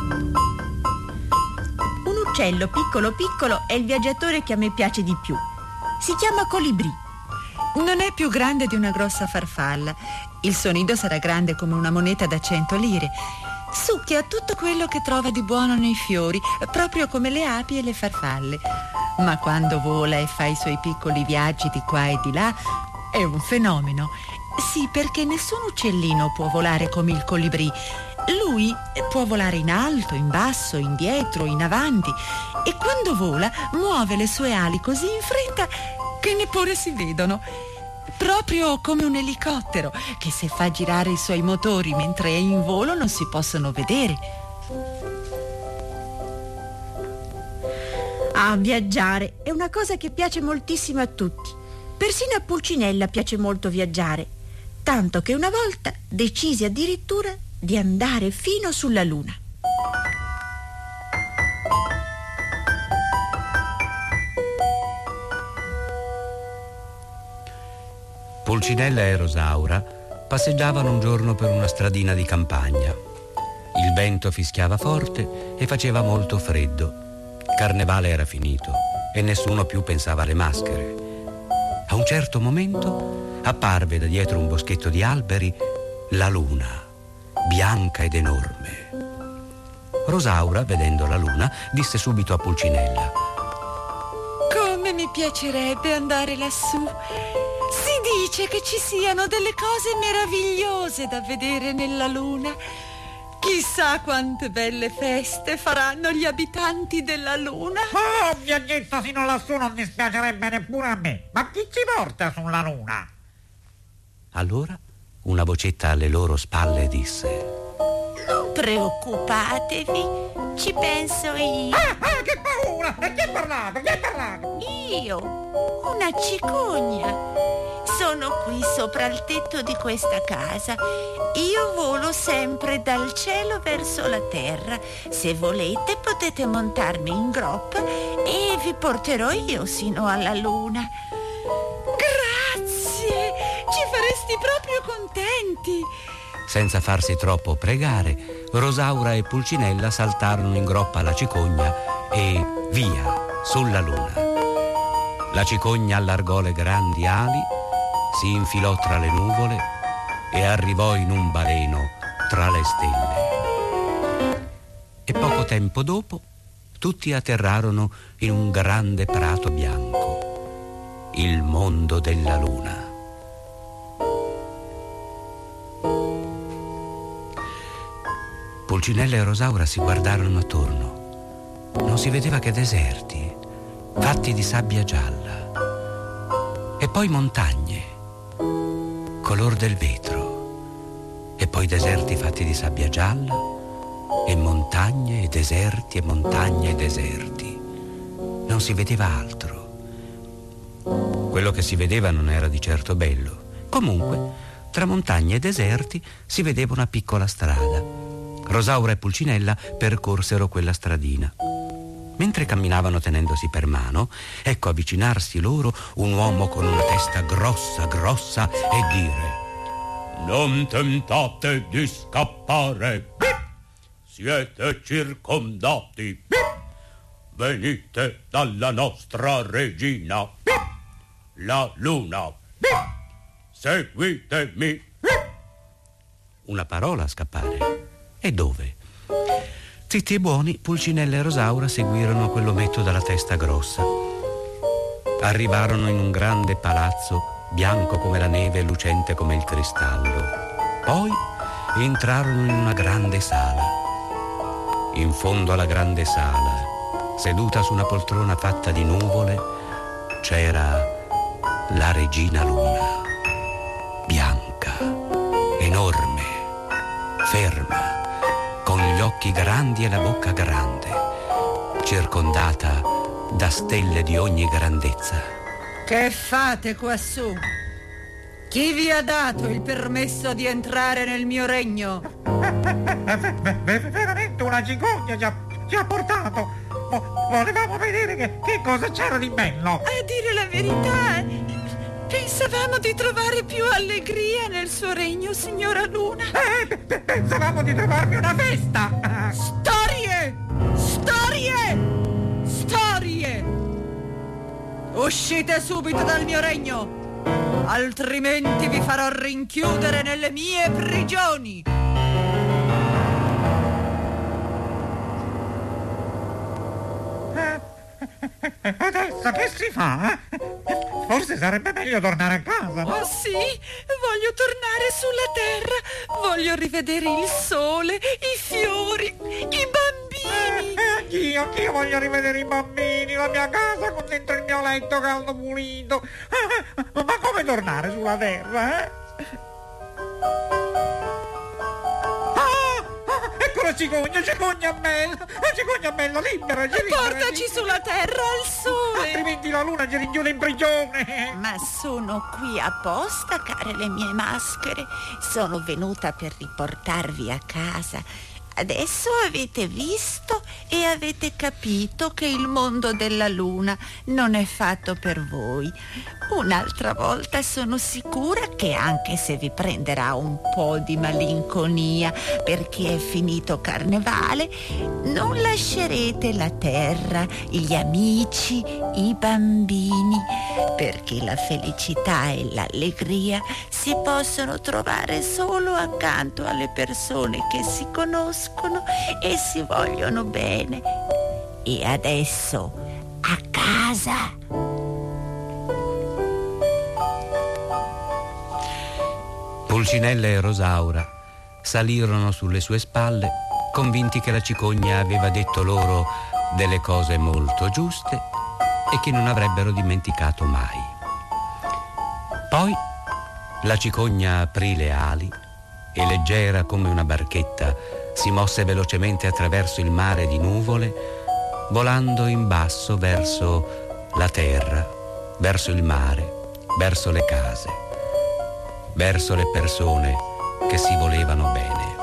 Un uccello piccolo piccolo è il viaggiatore che a me piace di più. Si chiama colibrì. Non è più grande di una grossa farfalla. Il suo nido sarà grande come una moneta da 100 lire. Succhia tutto quello che trova di buono nei fiori, proprio come le api e le farfalle. Ma quando vola e fa i suoi piccoli viaggi di qua e di là, è un fenomeno. Sì, perché nessun uccellino può volare come il colibrì. Lui può volare in alto, in basso, indietro, in avanti, e quando vola muove le sue ali così in fretta che neppure si vedono. Proprio come un elicottero che, se fa girare i suoi motori mentre è in volo, non si possono vedere. Ah, viaggiare è una cosa che piace moltissimo a tutti. Persino a Pulcinella piace molto viaggiare, tanto che una volta decisi addirittura di andare fino sulla Luna. Pulcinella e Rosaura passeggiavano un giorno per una stradina di campagna. Il vento fischiava forte e faceva molto freddo. Il carnevale era finito e nessuno più pensava alle maschere. A un certo momento apparve da dietro un boschetto di alberi la luna, bianca ed enorme. Rosaura, vedendo la luna, disse subito a Pulcinella: Come mi piacerebbe andare lassù! Si dice che ci siano delle cose meravigliose da vedere nella luna. Chissà quante belle feste faranno gli abitanti della luna. Oh, un viaggetto fino lassù non dispiacerebbe neppure a me. Ma chi ci porta sulla luna? Allora una vocetta alle loro spalle disse: Non preoccupatevi, ci penso io. Che paura! E chi ha parlato? Chi ha parlato? Io, una cicogna. Sono qui sopra il tetto di questa casa. Io volo sempre dal cielo verso la terra. Se volete potete montarmi in groppa e vi porterò io sino alla luna. Grazie! Ci faresti proprio contenti. Senza farsi troppo pregare, Rosaura e Pulcinella saltarono in groppa alla cicogna e via, sulla luna. La cicogna allargò le grandi ali, si infilò tra le nuvole e arrivò in un baleno tra le stelle. E poco tempo dopo tutti atterrarono in un grande prato bianco, il mondo della luna. Pulcinella e Rosaura si guardarono attorno. Non si vedeva che deserti, fatti di sabbia gialla, e poi montagne, color del vetro, e poi deserti fatti di sabbia gialla, e montagne e deserti e montagne e deserti. Non si vedeva altro. Quello che si vedeva non era di certo bello. Comunque, tra montagne e deserti si vedeva una piccola strada. Rosaura e Pulcinella percorsero quella stradina. Mentre camminavano tenendosi per mano, ecco avvicinarsi loro un uomo con una testa grossa, grossa, e dire: Non tentate di scappare. Siete circondati. Venite dalla nostra regina, la luna. Seguitemi. Una parola a scappare. E dove? Zitti e buoni, Pulcinella e Rosaura seguirono quell'ometto dalla testa grossa. Arrivarono in un grande palazzo, bianco come la neve e lucente come il cristallo. Poi entrarono in una grande sala. In fondo alla grande sala, seduta su una poltrona fatta di nuvole, c'era la regina luna, bianca, enorme, ferma, con gli occhi grandi e la bocca grande, circondata da stelle di ogni grandezza. Che fate quassù? Chi vi ha dato il permesso di entrare nel mio regno? Veramente una cicogna ci ha portato. Volevamo vedere che cosa c'era di bello. A dire la verità, pensavamo di trovare più allegria nel suo regno, signora Luna. Pensavamo di trovarvi una festa. Storie Storie! Uscite subito dal mio regno, altrimenti vi farò rinchiudere nelle mie prigioni. Adesso che si fa? Forse sarebbe meglio tornare a casa. Oh sì, voglio tornare sulla terra, voglio rivedere il sole, i fiori, i bambini. Anch'io voglio rivedere i bambini, la mia casa con dentro il mio letto caldo pulito. Ma come tornare sulla terra, eh? Cicogna bella, liberaci. Portaci sulla terra al sole. Altrimenti la luna ci rinchiude in prigione. Ma sono qui apposta, care le mie maschere. Sono venuta per riportarvi a casa. Adesso avete visto e avete capito che il mondo della luna non è fatto per voi. Un'altra volta sono sicura che anche se vi prenderà un po' di malinconia perché è finito carnevale, non lascerete la terra, gli amici, i bambini, perché la felicità e l'allegria si possono trovare solo accanto alle persone che si conoscono e si vogliono bene. E adesso a casa. Pulcinella e Rosaura salirono sulle sue spalle, convinti che la cicogna aveva detto loro delle cose molto giuste e che non avrebbero dimenticato mai. Poi la cicogna aprì le ali e, leggera come una barchetta, si mosse velocemente attraverso il mare di nuvole, volando in basso verso la terra, verso il mare, verso le case, verso le persone che si volevano bene.